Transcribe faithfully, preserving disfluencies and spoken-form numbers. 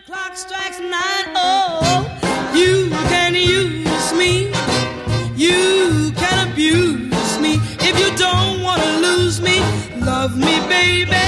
Clock strikes nine, oh, you can use me, you can abuse me. If you don't want to lose me, love me, baby.